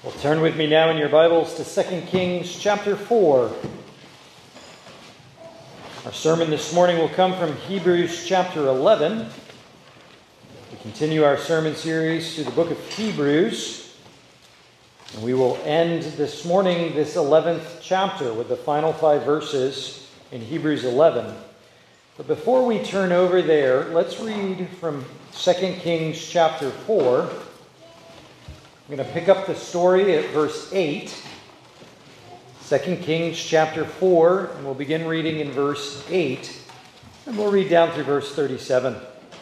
Well, turn with me now in your Bibles to 2 Kings chapter 4. Our sermon this morning will come from Hebrews chapter 11. We continue our sermon series through the book of Hebrews. And we will end this morning this 11th chapter with the final 5 verses in Hebrews 11. But before we turn over there, let's read from 2 Kings chapter 4. I'm going to pick up the story at verse 8. 2 Kings chapter 4, and we'll begin reading in verse 8. And we'll read down through verse 37.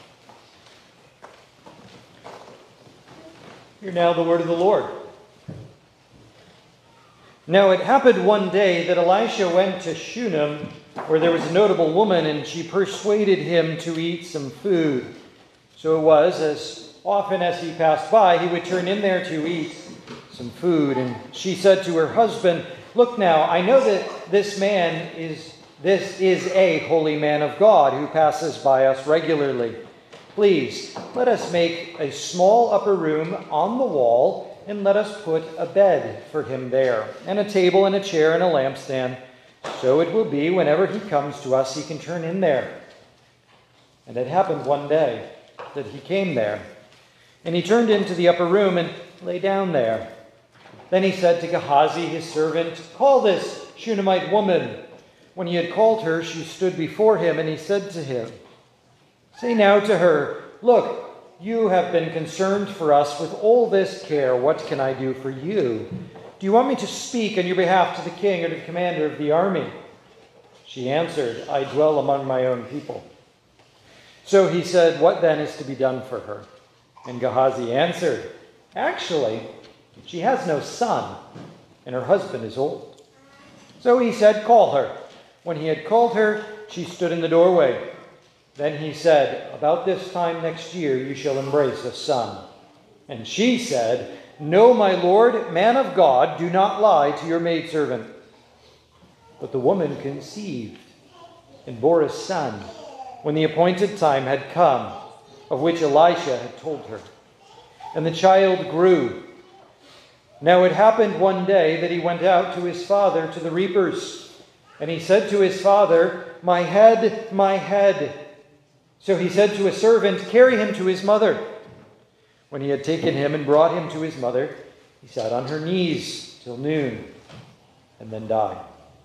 Hear now the word of the Lord. Now it happened one day that Elisha went to Shunem, where there was a notable woman, and she persuaded him to eat some food. So it was, as often as he passed by, he would turn in there to eat some food. And she said to her husband, "Look now, I know that this is a holy man of God who passes by us regularly. Please, let us make a small upper room on the wall, and let us put a bed for him there, and a table and a chair and a lampstand. So it will be whenever he comes to us, he can turn in there." And it happened one day that he came there. And he turned into the upper room and lay down there. Then he said to Gehazi, his servant, "Call this Shunammite woman." When he had called her, she stood before him, and he said to him, "Say now to her, 'Look, you have been concerned for us with all this care. What can I do for you? Do you want me to speak on your behalf to the king or to the commander of the army?" She answered, "I dwell among my own people." So he said, "What then is to be done for her?" And Gehazi answered, "Actually, she has no son, and her husband is old." So he said, "Call her." When he had called her, she stood in the doorway. Then he said, "About this time next year you shall embrace a son." And she said, "No, my lord, man of God, do not lie to your maidservant." But the woman conceived and bore a son when the appointed time had come, of which Elisha had told her. And the child grew. Now it happened one day that he went out to his father to the reapers. And he said to his father, "My head, my head." So he said to a servant, "Carry him to his mother." When he had taken him and brought him to his mother, he sat on her knees till noon, and then died.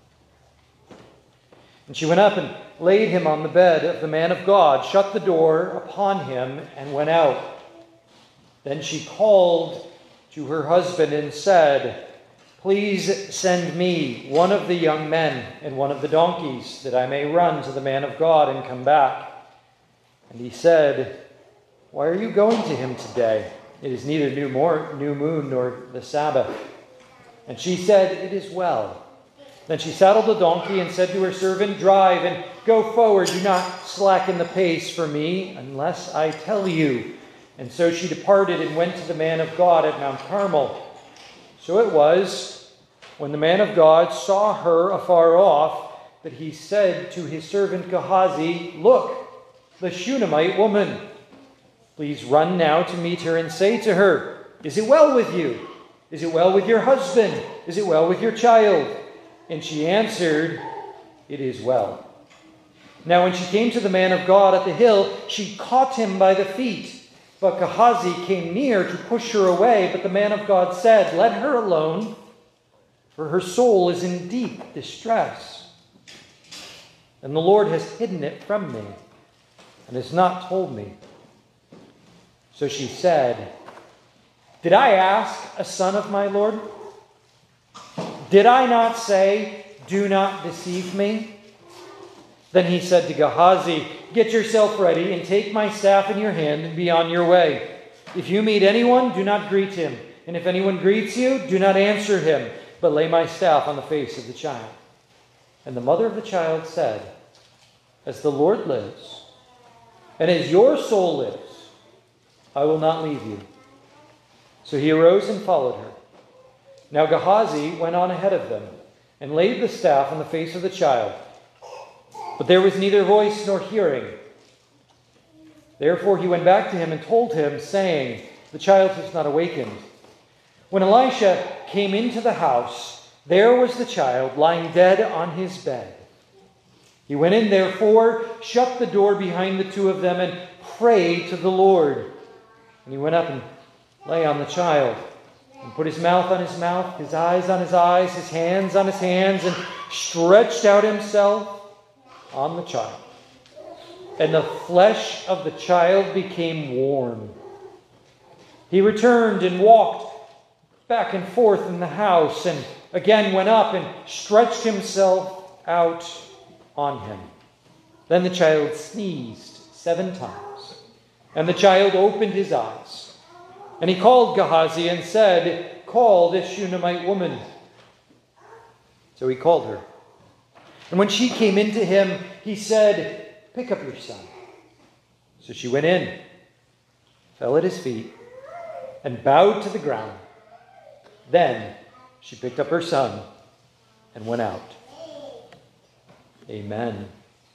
And she went up and laid him on the bed of the man of God, shut the door upon him, and went out. Then she called to her husband and said, "Please send me one of the young men and one of the donkeys, that I may run to the man of God and come back." And he said, "Why are you going to him today? It is neither new moon nor the Sabbath." And she said, "It is well." Then she saddled the donkey and said to her servant, "Drive and go forward. Do not slacken the pace for me unless I tell you." And so she departed and went to the man of God at Mount Carmel. So it was, when the man of God saw her afar off, that he said to his servant Gehazi, "Look, the Shunammite woman. Please run now to meet her and say to her, 'Is it well with you? Is it well with your husband? Is it well with your child?' And she answered, 'It is well.' Now when she came to the man of God at the hill, she caught him by the feet. But Gehazi came near to push her away. But the man of God said, 'Let her alone, for her soul is in deep distress. And the Lord has hidden it from me, and has not told me.' So she said, 'Did I ask a son of my Lord? Did I not say, do not deceive me?' Then he said to Gehazi, 'Get yourself ready and take my staff in your hand and be on your way. If you meet anyone, do not greet him. And if anyone greets you, do not answer him, but lay my staff on the face of the child.' And the mother of the child said, 'As the Lord lives, and as your soul lives, I will not leave you.' So he arose and followed her. Now Gehazi went on ahead of them, and laid the staff on the face of the child. But there was neither voice nor hearing. Therefore he went back to him and told him, saying, 'The child has not awakened.' When Elisha came into the house, there was the child lying dead on his bed. He went in, therefore, shut the door behind the two of them, and prayed to the Lord. And he went up and lay on the child, and put his mouth on his mouth, his eyes on his eyes, his hands on his hands, and stretched out himself on the child. And the flesh of the child became warm. He returned and walked back and forth in the house, and again went up and stretched himself out on him. Then the child sneezed 7 times, and the child opened his eyes. And he called Gehazi and said, "Call this Shunammite woman." So he called her. And when she came into him, he said, "Pick up your son." So she went in, fell at his feet, and bowed to the ground. Then she picked up her son and went out. Amen.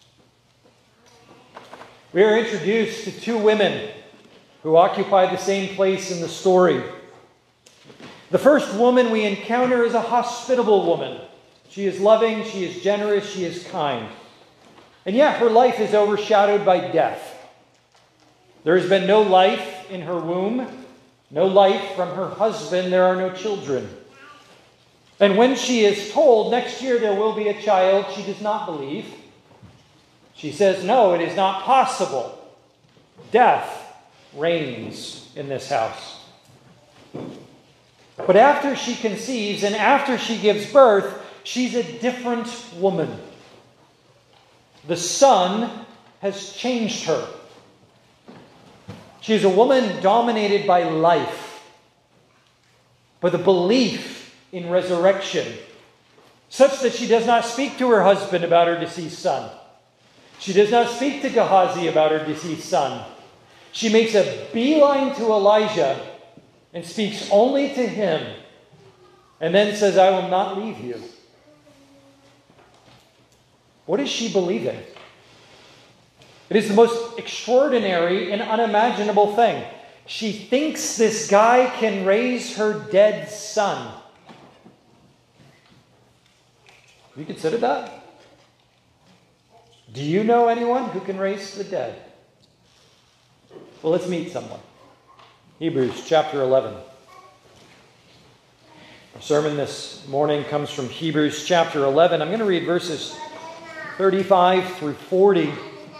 We are introduced to 2 women who occupy the same place in the story. The first woman we encounter is a hospitable woman. She is loving, she is generous, she is kind. And yet her life is overshadowed by death. There has been no life in her womb, no life from her husband, there are no children. And when she is told next year there will be a child, she does not believe. She says, "No, it is not possible." Death reigns in this house. But after she conceives and after she gives birth, she's a different woman. The Son has changed her. She is a woman dominated by life, by the belief in resurrection, such that she does not speak to her husband about her deceased son. She does not speak to Gehazi about her deceased son. She makes a beeline to Elijah and speaks only to him, and then says, "I will not leave you." What is she believing? It is the most extraordinary and unimaginable thing. She thinks this guy can raise her dead son. Have you considered that? Do you know anyone who can raise the dead? Well, let's meet someone. Hebrews chapter 11. Our sermon this morning comes from Hebrews chapter 11. I'm going to read verses 35 through 40.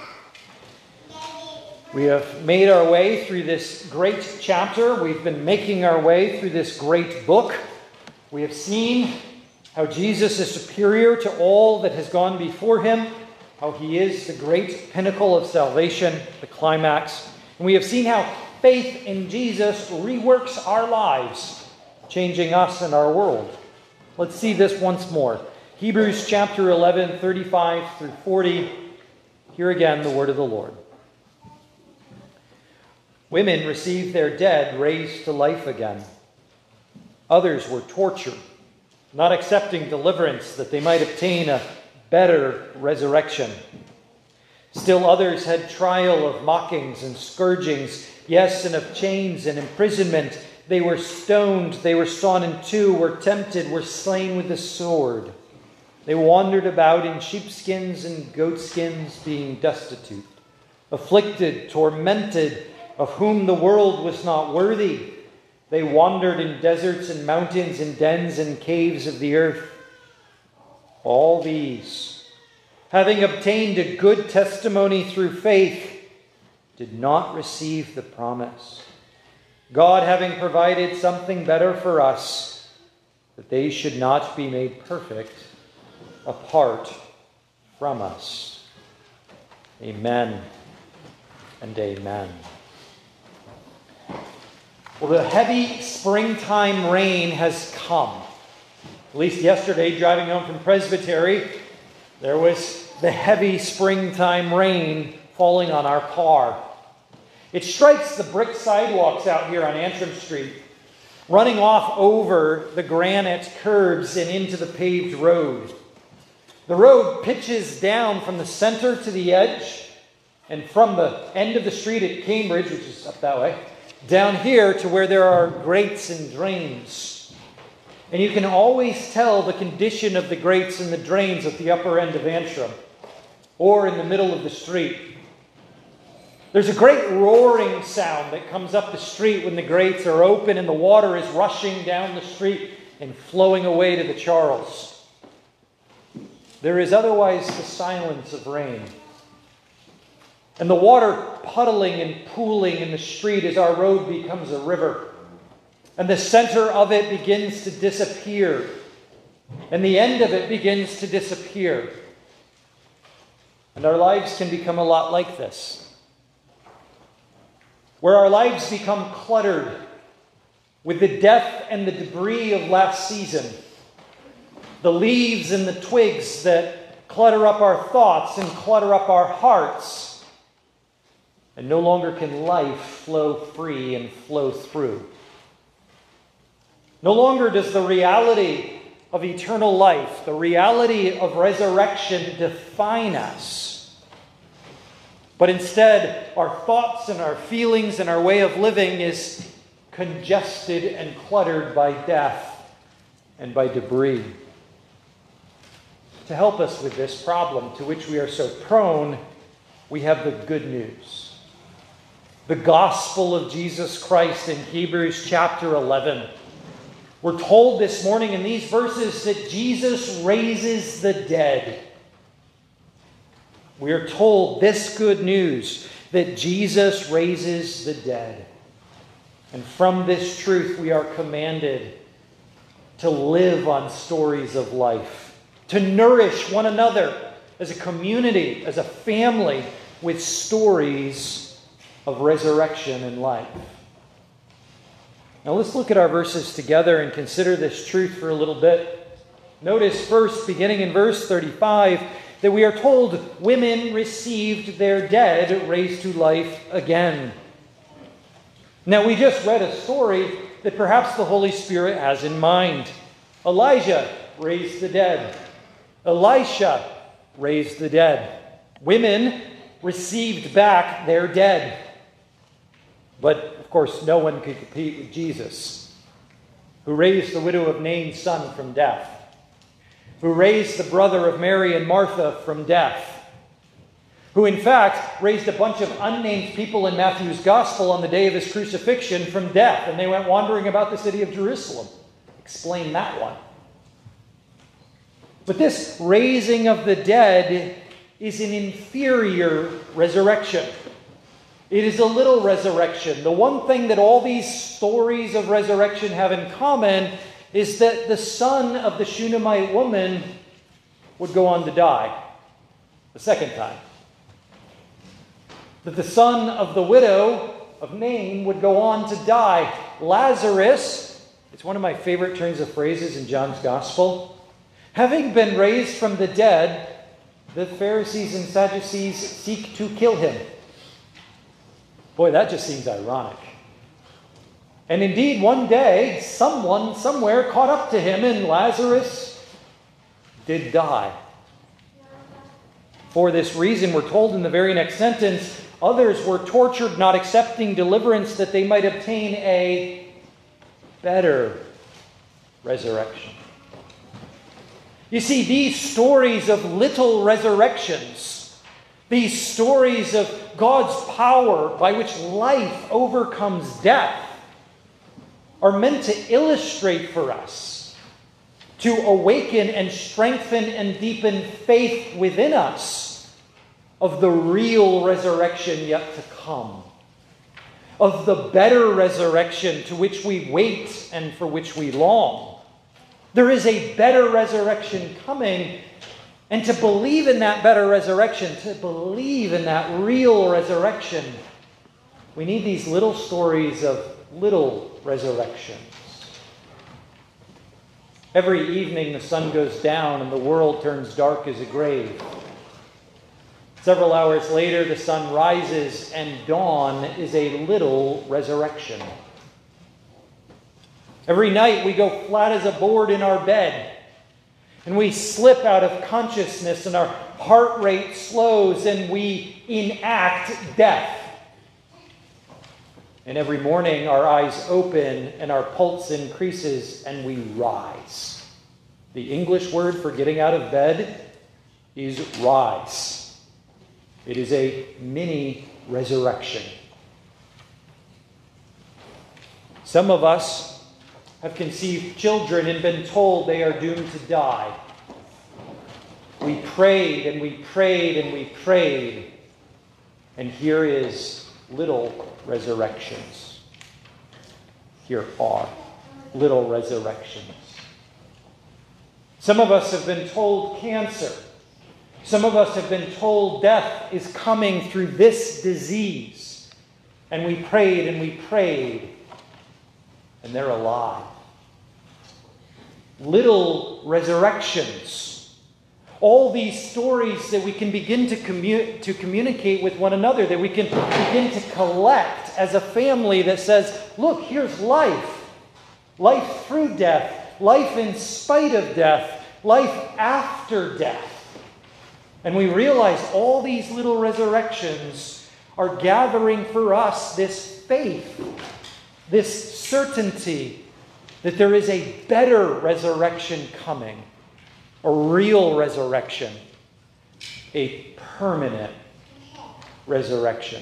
We have made our way through this great chapter. We've been making our way through this great book. We have seen how Jesus is superior to all that has gone before him, how he is the great pinnacle of salvation, the climax. And we have seen how faith in Jesus reworks our lives, changing us and our world. Let's see this once more. Hebrews chapter 11, 35 through 40. Hear again the word of the Lord. Women received their dead raised to life again. Others were tortured, not accepting deliverance that they might obtain a better resurrection. Still others had trial of mockings and scourgings, yes, and of chains and imprisonment. They were stoned, they were sawn in two, were tempted, were slain with the sword. They wandered about in sheepskins and goatskins, being destitute, afflicted, tormented, of whom the world was not worthy. They wandered in deserts and mountains, in dens and caves of the earth. All these, having obtained a good testimony through faith, did not receive the promise. God having provided something better for us, that they should not be made perfect apart from us. Amen and amen. Well, the heavy springtime rain has come. At least yesterday, driving home from Presbytery, there was the heavy springtime rain falling on our car. It strikes the brick sidewalks out here on Antrim Street, running off over the granite curbs and into the paved road. The road pitches down from the center to the edge, and from the end of the street at Cambridge, which is up that way, down here to where there are grates and drains. And you can always tell the condition of the grates and the drains at the upper end of Antrim or in the middle of the street. There's a great roaring sound that comes up the street when the grates are open and the water is rushing down the street and flowing away to the Charles. There is otherwise the silence of rain. And the water puddling and pooling in the street as our road becomes a river. And the center of it begins to disappear. And the end of it begins to disappear. And our lives can become a lot like this. Where our lives become cluttered with the death and the debris of last season. The leaves and the twigs that clutter up our thoughts and clutter up our hearts. And no longer can life flow free and flow through. No longer does the reality of eternal life, the reality of resurrection define us. But instead, our thoughts and our feelings and our way of living is congested and cluttered by death and by debris. To help us with this problem to which we are so prone, we have the good news. The gospel of Jesus Christ in Hebrews chapter 11. We're told this morning in these verses that Jesus raises the dead. We are told this good news, that Jesus raises the dead. And from this truth we are commanded to live on stories of life, to nourish one another as a community, as a family, with stories of resurrection and life. Now let's look at our verses together and consider this truth for a little bit. Notice first, beginning in verse 35, that we are told women received their dead raised to life again. Now we just read a story that perhaps the Holy Spirit has in mind. Elijah raised the dead. Elisha raised the dead. Women received back their dead. But of course no one could compete with Jesus, who raised the widow of Nain's son from death, who raised the brother of Mary and Martha from death, who in fact raised a bunch of unnamed people in Matthew's gospel on the day of his crucifixion from death, and they went wandering about the city of Jerusalem. Explain that one. But this raising of the dead is an inferior resurrection. It is a little resurrection. The one thing that all these stories of resurrection have in common is that the son of the Shunammite woman would go on to die the second time. That the son of the widow of Nain would go on to die. Lazarus, it's one of my favorite turns of phrases in John's Gospel, having been raised from the dead, the Pharisees and Sadducees seek to kill him. Boy, that just seems ironic. And indeed, one day, someone somewhere caught up to him, and Lazarus did die. For this reason, we're told in the very next sentence, others were tortured, not accepting deliverance, that they might obtain a better resurrection. You see, these stories of little resurrections, these stories of God's power by which life overcomes death, are meant to illustrate for us, to awaken and strengthen and deepen faith within us of the real resurrection yet to come, of the better resurrection to which we wait and for which we long. There is a better resurrection coming, and to believe in that better resurrection, to believe in that real resurrection, we need these little stories of little resurrections. Every evening the sun goes down and the world turns dark as a grave. Several hours later the sun rises and dawn is a little resurrection. Every night we go flat as a board in our bed and we slip out of consciousness and our heart rate slows and we enact death. And every morning our eyes open and our pulse increases and we rise. The English word for getting out of bed is rise. It is a mini resurrection. Some of us have conceived children and been told they are doomed to die. We prayed and we prayed and we prayed. And here is little resurrections. Here are little resurrections. Some of us have been told cancer. Some of us have been told death is coming through this disease. And we prayed and we prayed. And they're alive. Little resurrections. All these stories that we can begin to communicate with one another, that we can begin to collect as a family that says, look, here's life. Life through death. Life in spite of death. Life after death. And we realize all these little resurrections are gathering for us this faith, this certainty that there is a better resurrection coming. A real resurrection. A permanent resurrection.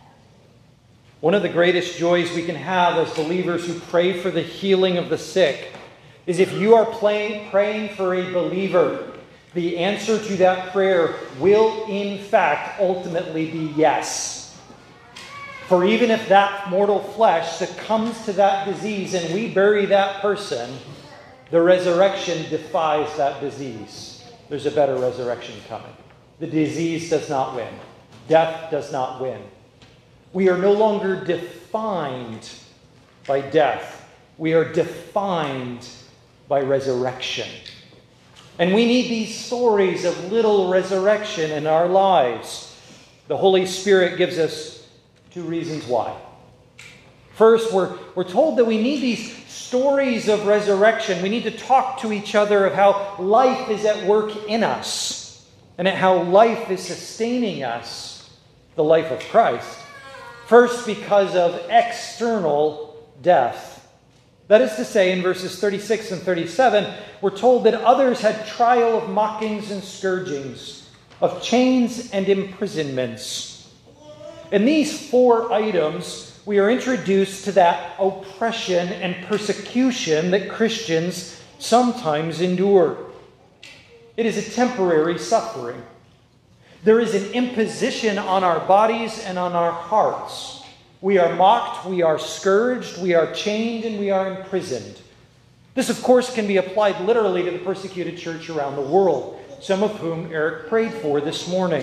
One of the greatest joys we can have as believers who pray for the healing of the sick is if you are praying for a believer, the answer to that prayer will in fact ultimately be yes. For even if that mortal flesh succumbs to that disease and we bury that person, the resurrection defies that disease. There's a better resurrection coming. The disease does not win. Death does not win. We are no longer defined by death. We are defined by resurrection. And we need these stories of little resurrection in our lives. The Holy Spirit gives us two reasons why. First, we're told that we need these stories of resurrection. We need to talk to each other of how life is at work in us and at how life is sustaining us, the life of Christ. First, because of external death. That is to say, in verses 36 and 37, we're told that others had trial of mockings and scourgings, of chains and imprisonments. In these four items, we are introduced to that oppression and persecution that Christians sometimes endure. It is a temporary suffering. There is an imposition on our bodies and on our hearts. We are mocked, we are scourged, we are chained, and we are imprisoned. This, of course, can be applied literally to the persecuted church around the world, some of whom Eric prayed for this morning.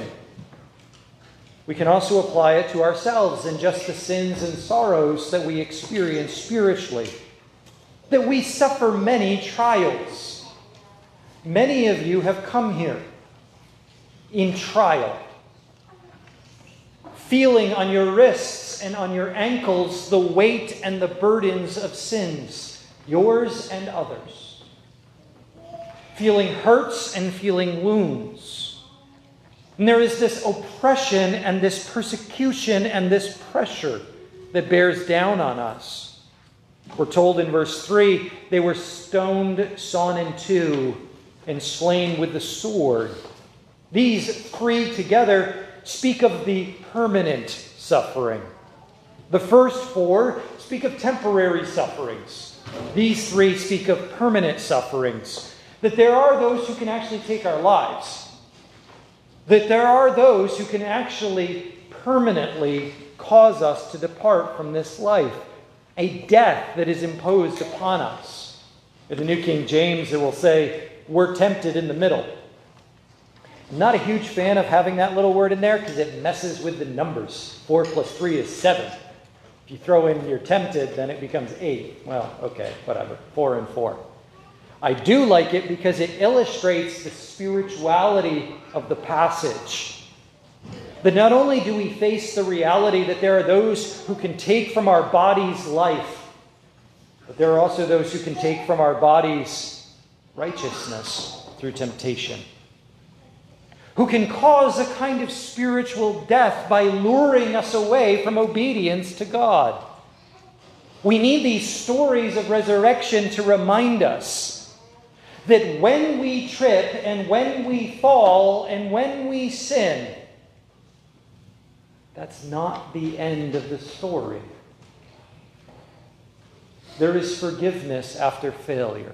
We can also apply it to ourselves and just the sins and sorrows that we experience spiritually. That we suffer many trials. Many of you have come here in trial, feeling on your wrists and on your ankles the weight and the burdens of sins, yours and others. Feeling hurts and feeling wounds. And there is this oppression and this persecution and this pressure that bears down on us. We're told in verse 3, they were stoned, sawn in two, and slain with the sword. These three together speak of the permanent suffering. The first four speak of temporary sufferings. These three speak of permanent sufferings. That there are those who can actually take our lives. That there are those who can actually permanently cause us to depart from this life. A death that is imposed upon us. In the New King James, it will say, we're tempted in the middle. I'm not a huge fan of having that little word in there because it messes with the numbers. 4 plus 3 is 7. If you throw in you're tempted, then it becomes 8. Well, okay, whatever. 4 and 4. I do like it because it illustrates the spirituality of the passage. That not only do we face the reality that there are those who can take from our bodies life, but there are also those who can take from our bodies righteousness through temptation. Who can cause a kind of spiritual death by luring us away from obedience to God. We need these stories of resurrection to remind us that when we trip and when we fall and when we sin, that's not the end of the story. There is forgiveness after failure.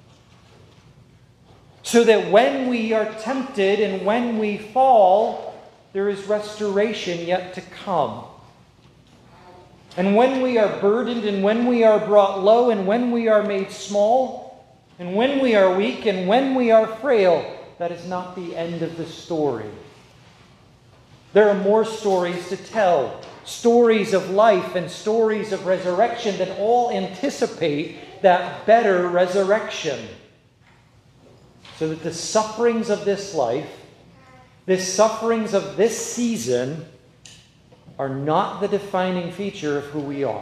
So that when we are tempted and when we fall, there is restoration yet to come. And when we are burdened and when we are brought low and when we are made small and when we are weak and when we are frail, that is not the end of the story. There are more stories to tell, stories of life and stories of resurrection that all anticipate that better resurrection. So that the sufferings of this life, the sufferings of this season, are not the defining feature of who we are.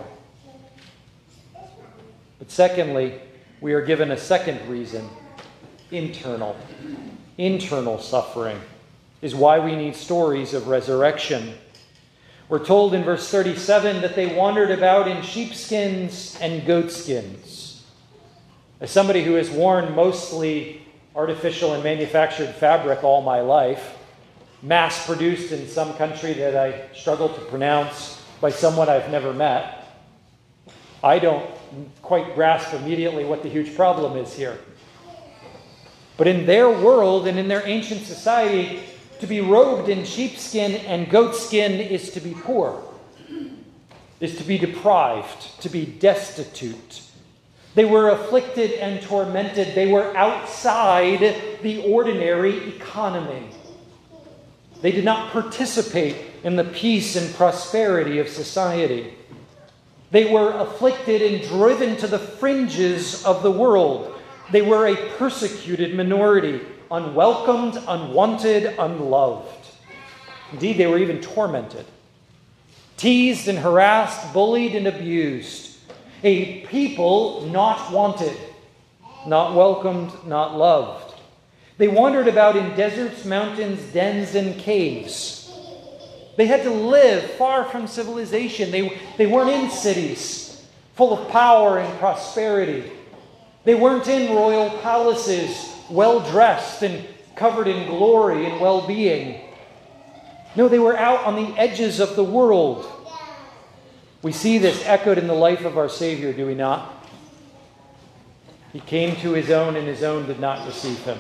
But secondly, we are given a second reason. Internal suffering is why we need stories of resurrection. We're told in verse 37 that they wandered about in sheepskins and goatskins. As somebody who has worn mostly artificial and manufactured fabric all my life, mass-produced in some country that I struggle to pronounce by someone I've never met, I don't quite grasp immediately what the huge problem is here. But in their world and in their ancient society, to be robed in sheepskin and goatskin is to be poor, is to be deprived, to be destitute. They were afflicted and tormented. They were outside the ordinary economy. They did not participate in the peace and prosperity of society. They were afflicted and driven to the fringes of the world. They were a persecuted minority, unwelcomed, unwanted, unloved. Indeed, they were even tormented, teased and harassed, bullied and abused. A people not wanted, not welcomed, not loved. They wandered about in deserts, mountains, dens, and caves. They had to live far from civilization. They weren't in cities full of power and prosperity. They weren't in royal palaces, well-dressed and covered in glory and well-being. No, they were out on the edges of the world. We see this echoed in the life of our Savior, do we not? He came to his own, and his own did not receive him.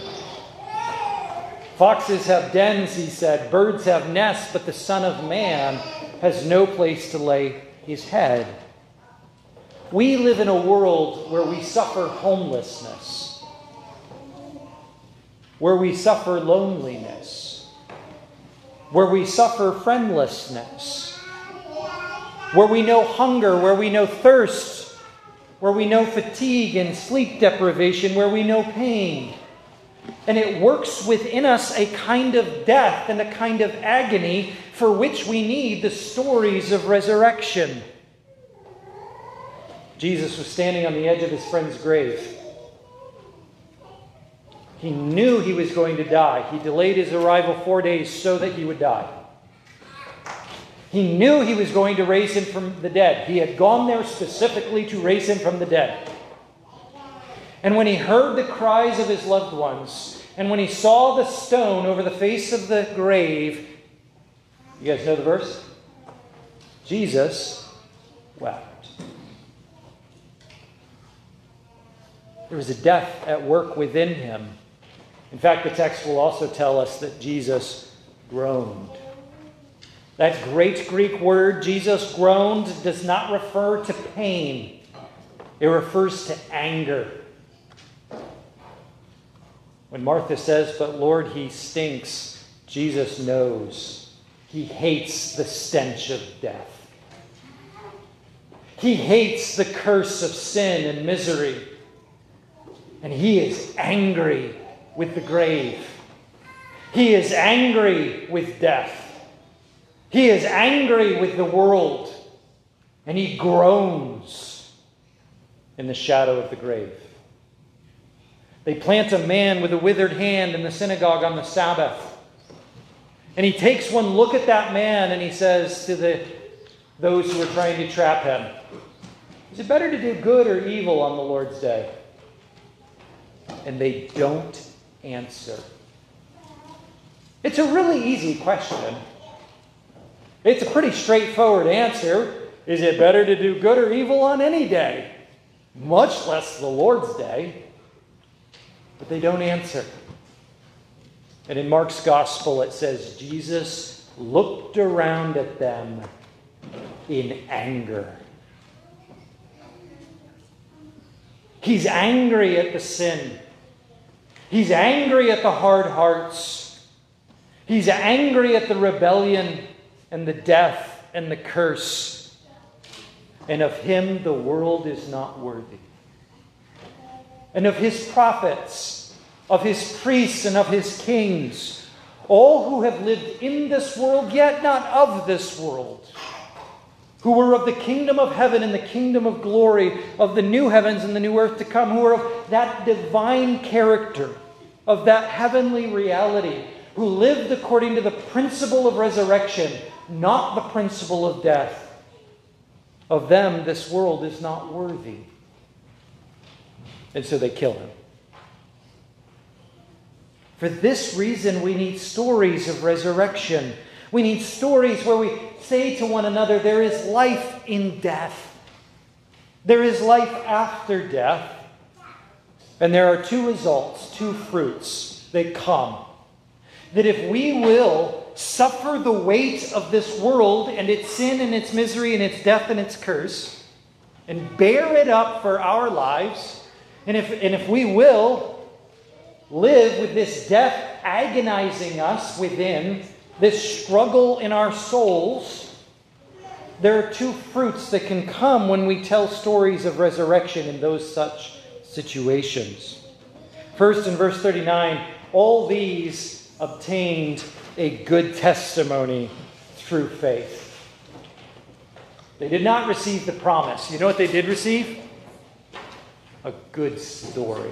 Foxes have dens, he said. Birds have nests, but the Son of Man has no place to lay his head. We live in a world where we suffer homelessness, where we suffer loneliness, where we suffer friendlessness, where we know hunger, where we know thirst, where we know fatigue and sleep deprivation, where we know pain. And it works within us a kind of death and a kind of agony for which we need the stories of resurrection. Jesus was standing on the edge of his friend's grave. He knew he was going to die. He delayed his arrival 4 days so that he would die. He knew he was going to raise him from the dead. He had gone there specifically to raise him from the dead. And when he heard the cries of his loved ones, and when he saw the stone over the face of the grave, you guys know the verse? Jesus wept. There was a death at work within him. In fact, the text will also tell us that Jesus groaned. That great Greek word, Jesus groaned, does not refer to pain. It refers to anger. When Martha says, "But Lord, he stinks," Jesus knows. He hates the stench of death. He hates the curse of sin and misery. And he is angry with the grave. He is angry with death. He is angry with the world. And he groans in the shadow of the grave. They plant a man with a withered hand in the synagogue on the Sabbath. And he takes one look at that man and he says to those who are trying to trap him, Is it better to do good or evil on the Lord's day? And they don't answer. It's a really easy question. It's a pretty straightforward answer. Is it better to do good or evil on any day? Much less the Lord's day. But they don't answer. And in Mark's gospel it says, Jesus looked around at them in anger. He's angry at the sin. He's angry at the hard hearts. He's angry at the rebellion and the death and the curse. And of him the world is not worthy. And of his prophets, of his priests and of his kings, all who have lived in this world, yet not of this world, who were of the kingdom of heaven and the kingdom of glory, of the new heavens and the new earth to come, who are of that divine character, of that heavenly reality, who lived according to the principle of resurrection, not the principle of death. Of them, this world is not worthy. And so they kill him. For this reason, we need stories of resurrection. We need stories where we say to one another, there is life in death. There is life after death. And there are two results, two fruits that come. That if we will suffer the weight of this world and its sin and its misery and its death and its curse, and bear it up for our lives, and if we will live with this death agonizing us within, this struggle in our souls, there are two fruits that can come when we tell stories of resurrection in those such situations. First, in verse 39, all these obtained a good testimony through faith. They did not receive the promise. You know what they did receive? A good story.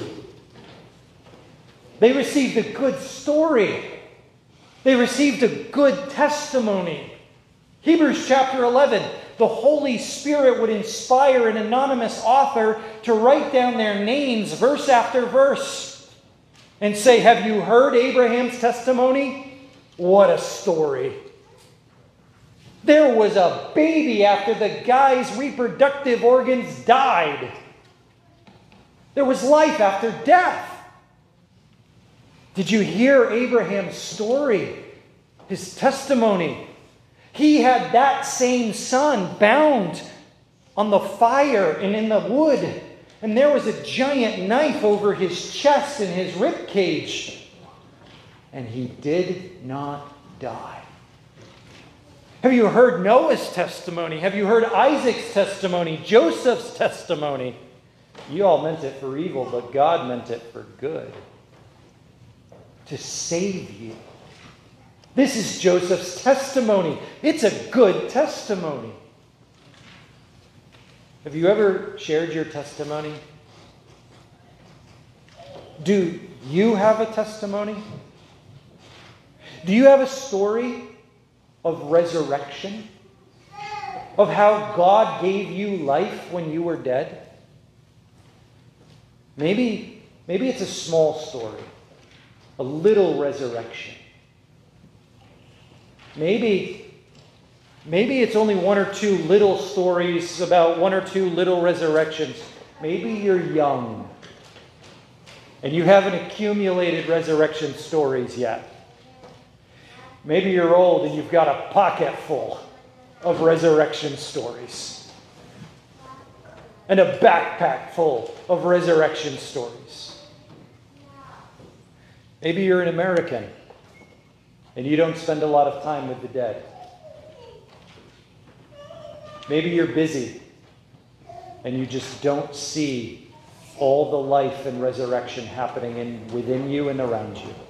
They received a good story. They received a good testimony. Hebrews chapter 11, the Holy Spirit would inspire an anonymous author to write down their names verse after verse and say, have you heard Abraham's testimony? What a story. There was a baby after the guy's reproductive organs died. There was life after death. Did you hear Abraham's story? His testimony. He had that same son bound on the fire and in the wood. And there was a giant knife over his chest and his rib cage. And he did not die. Have you heard Noah's testimony? Have you heard Isaac's testimony? Joseph's testimony? You all meant it for evil, but God meant it for good. To save you. This is Joseph's testimony. It's a good testimony. Have you ever shared your testimony? Do you have a testimony? Do you have a story of resurrection? Of how God gave you life when you were dead? Maybe it's a small story. A little resurrection. Maybe it's only one or two little stories about one or two little resurrections. Maybe you're young and you haven't accumulated resurrection stories yet. Maybe you're old and you've got a pocket full of resurrection stories and a backpack full of resurrection stories. Maybe you're an American and you don't spend a lot of time with the dead. Maybe you're busy and you just don't see all the life and resurrection happening within you and around you.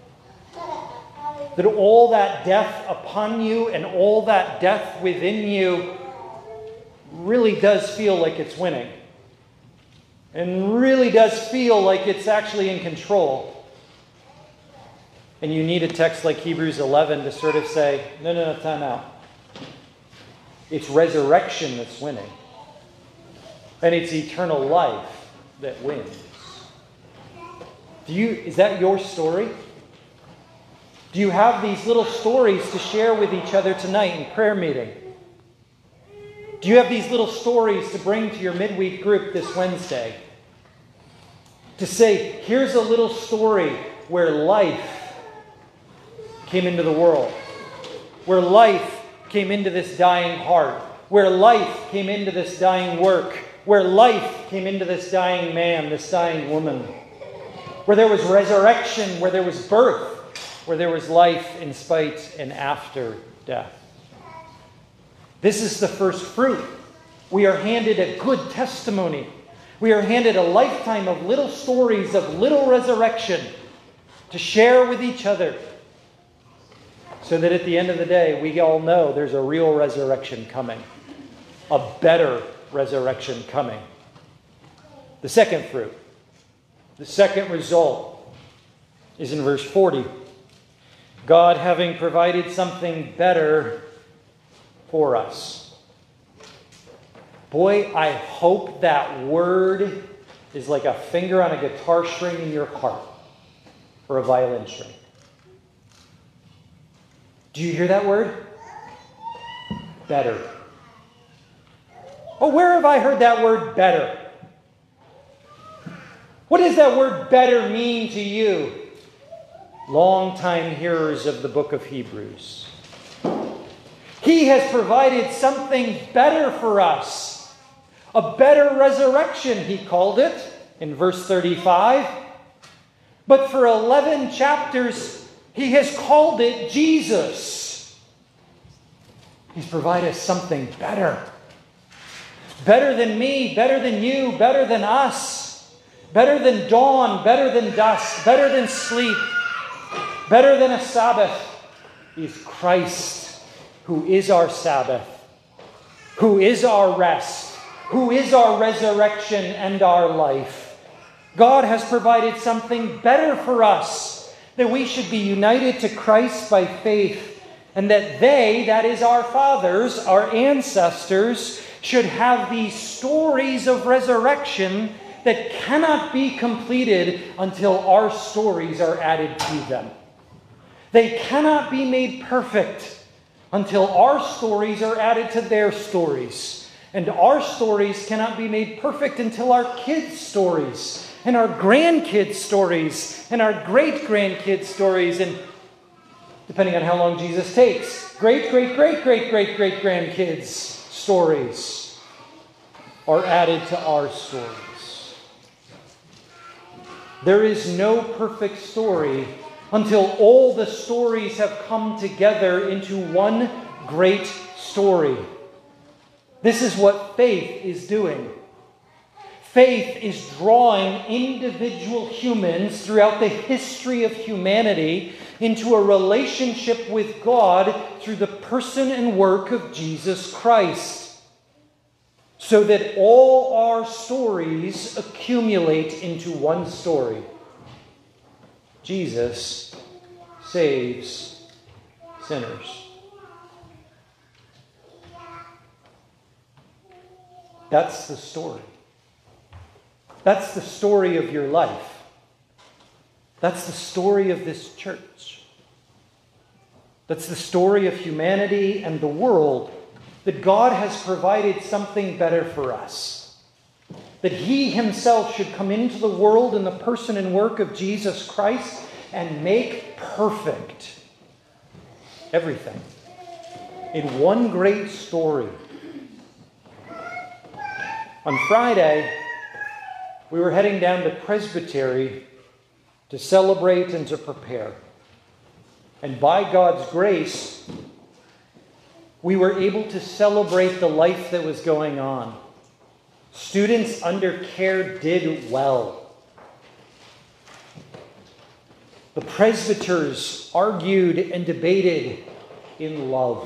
That all that death upon you and all that death within you really does feel like it's winning. And really does feel like it's actually in control. And you need a text like Hebrews 11 to sort of say, no, time out. It's resurrection that's winning. And it's eternal life that wins. Is that your story? Do you have these little stories to share with each other tonight in prayer meeting? Do you have these little stories to bring to your midweek group this Wednesday? To say, here's a little story where life came into the world, where life came into this dying heart, where life came into this dying work, where life came into this dying man, this dying woman, where there was resurrection, where there was birth, where there was life in spite and after death. This is the first fruit. We are handed a good testimony. We are handed a lifetime of little stories of little resurrection to share with each other, so that at the end of the day, we all know there's a real resurrection coming, a better resurrection coming. The second fruit, the second result, is in verse 40. God having provided something better for us. Boy, I hope that word is like a finger on a guitar string in your heart, or a violin string. Do you hear that word? Better. Oh, where have I heard that word better? What does that word better mean to you? Long-time hearers of the book of Hebrews. He has provided something better for us. A better resurrection, he called it, in verse 35. But for 11 chapters, he has called it Jesus. He's provided us something better. Better than me, better than you, better than us. Better than dawn, better than dusk, better than sleep, better than a Sabbath. He's Christ, who is our Sabbath, who is our rest, who is our resurrection and our life. God has provided something better for us, that we should be united to Christ by faith, and that they, that is our fathers, our ancestors, should have these stories of resurrection that cannot be completed until our stories are added to them. They cannot be made perfect until our stories are added to their stories. And our stories cannot be made perfect until our kids' stories, and our grandkids' stories, and our great-grandkids' stories, and depending on how long Jesus takes, great-great-great-great-great-great-grandkids' stories are added to our stories. There is no perfect story until all the stories have come together into one great story. This is what faith is doing. Faith is drawing individual humans throughout the history of humanity into a relationship with God through the person and work of Jesus Christ, so that all our stories accumulate into one story. Jesus saves sinners. That's the story. That's the story of your life. That's the story of this church. That's the story of humanity and the world, that God has provided something better for us. That He Himself should come into the world in the person and work of Jesus Christ and make perfect everything in one great story. On Friday, we were heading down to Presbytery to celebrate and to prepare. And by God's grace, we were able to celebrate the life that was going on. Students under care did well. The presbyters argued and debated in love.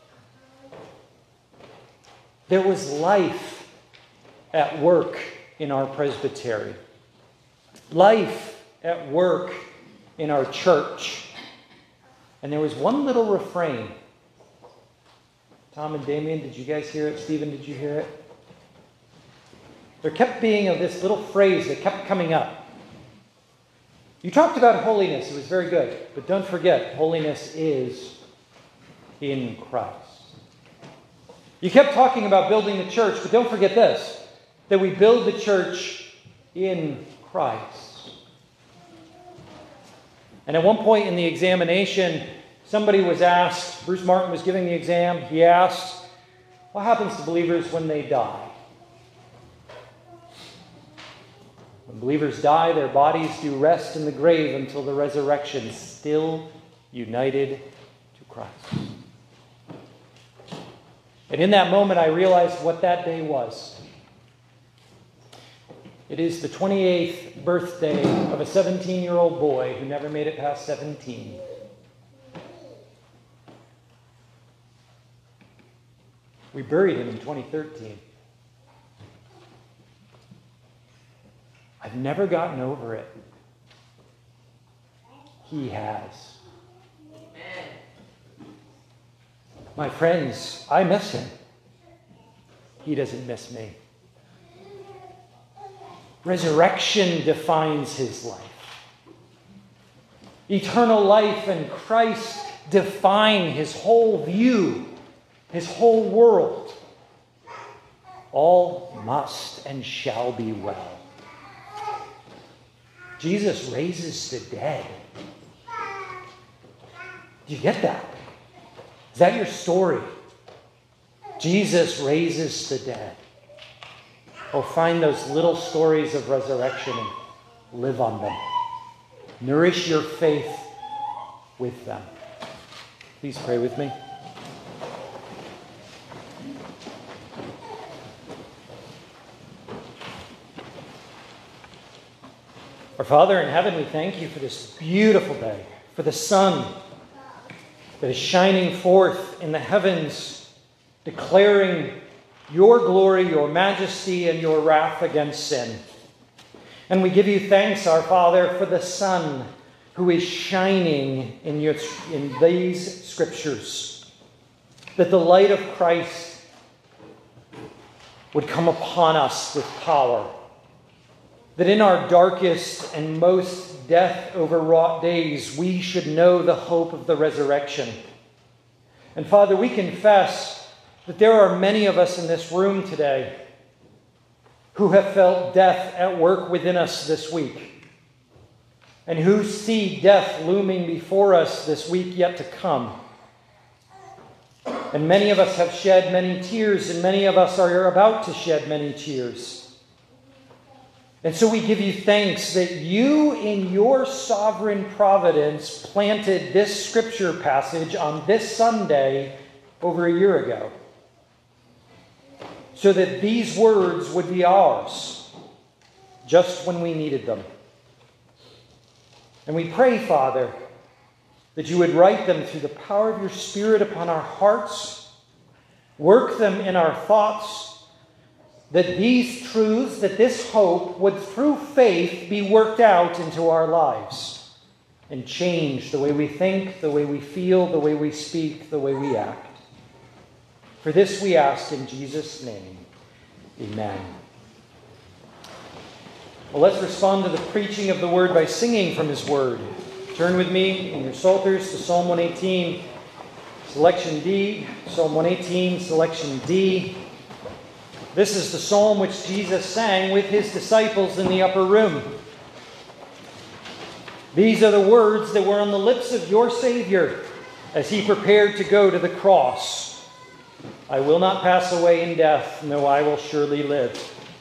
There was life at work in our presbytery. Life at work in our church. And there was one little refrain. Tom and Damien, did you guys hear it? Stephen, did you hear it? there kept being this little phrase that kept coming up. You talked about holiness. It was very good. But don't forget, holiness is in Christ. You kept talking about building the church, but don't forget this, that we build the church in Christ. And at one point in the examination, somebody was asked, Bruce Martin was giving the exam, he asked, what happens to believers when they die? When believers die, their bodies do rest in the grave until the resurrection, still united to Christ. And in that moment, I realized what that day was. It is the 28th birthday of a 17-year-old boy who never made it past 17. We buried him in 2013. I've never gotten over it. He has. My friends, I miss him. He doesn't miss me. Resurrection defines his life. Eternal life and Christ define his whole view, his whole world. All must and shall be well. Jesus raises the dead. Do you get that? Is that your story? Jesus raises the dead. Oh, find those little stories of resurrection and live on them. Nourish your faith with them. Please pray with me. Our Father in heaven, we thank you for this beautiful day, for the sun that is shining forth in the heavens, declaring your glory, your majesty, and your wrath against sin. And we give you thanks, our Father, for the sun who is shining in these scriptures, that the light of Christ would come upon us with power, that in our darkest and most death-overwrought days, we should know the hope of the resurrection. And Father, we confess that there are many of us in this room today who have felt death at work within us this week, and who see death looming before us this week yet to come. And many of us have shed many tears, and many of us are about to shed many tears. And so we give you thanks that you, in your sovereign providence, planted this scripture passage on this Sunday over a year ago, so that these words would be ours just when we needed them. And we pray, Father, that you would write them through the power of your Spirit upon our hearts, work them in our thoughts, that these truths, that this hope would through faith be worked out into our lives and change the way we think, the way we feel, the way we speak, the way we act. For this we ask in Jesus' name. Amen. Well, let's respond to the preaching of the word by singing from his word. Turn with me in your Psalters to Psalm 118, selection D. Psalm 118, selection D. This is the psalm which Jesus sang with his disciples in the upper room. These are the words that were on the lips of your Savior as he prepared to go to the cross. I will not pass away in death, no, I will surely live.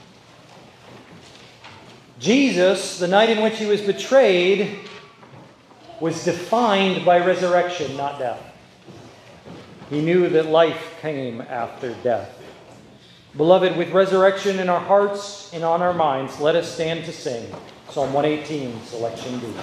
Jesus, the night in which he was betrayed, was defined by resurrection, not death. He knew that life came after death. Beloved, with resurrection in our hearts and on our minds, let us stand to sing Psalm 118, selection D.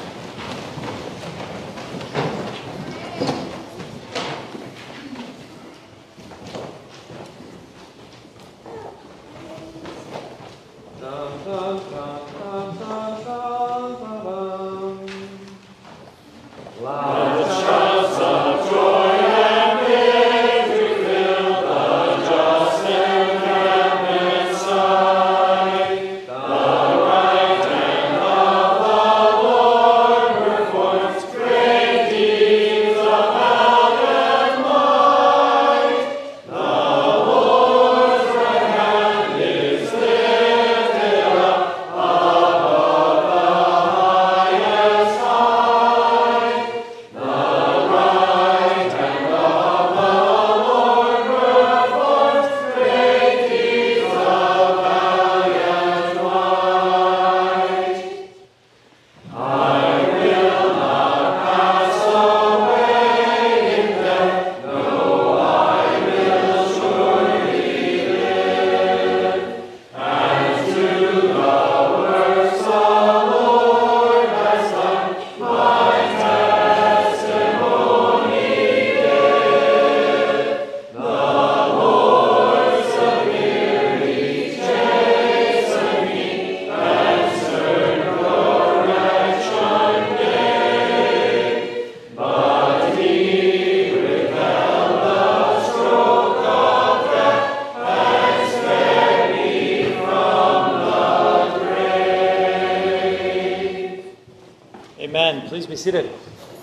Amen. Please be seated.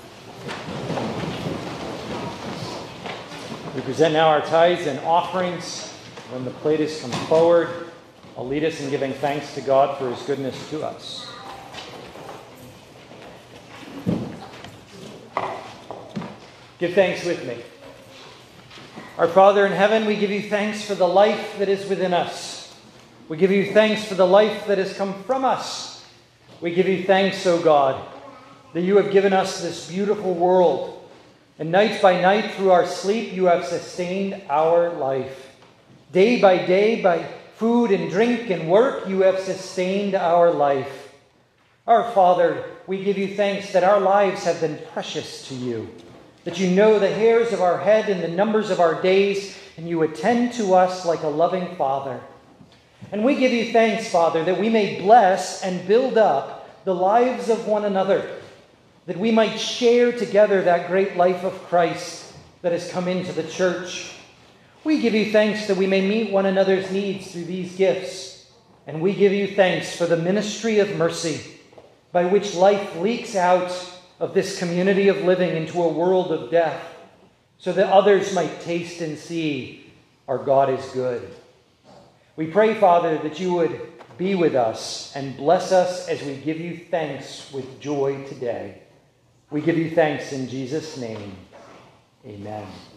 We present now our tithes and offerings. When the plate has come forward, I'll lead us in giving thanks to God for his goodness to us. Give thanks with me. Our Father in heaven, we give you thanks for the life that is within us. We give you thanks for the life that has come from us. We give you thanks, O God, that you have given us this beautiful world. And night by night, through our sleep, you have sustained our life. Day, by food and drink and work, you have sustained our life. Our Father, we give you thanks that our lives have been precious to you, that you know the hairs of our head and the numbers of our days, and you attend to us like a loving Father. And we give you thanks, Father, that we may bless and build up the lives of one another, that we might share together that great life of Christ that has come into the church. We give you thanks that we may meet one another's needs through these gifts. And we give you thanks for the ministry of mercy, by which life leaks out of this community of living into a world of death, so that others might taste and see our God is good. We pray, Father, that you would be with us and bless us as we give you thanks with joy today. We give you thanks in Jesus' name. Amen.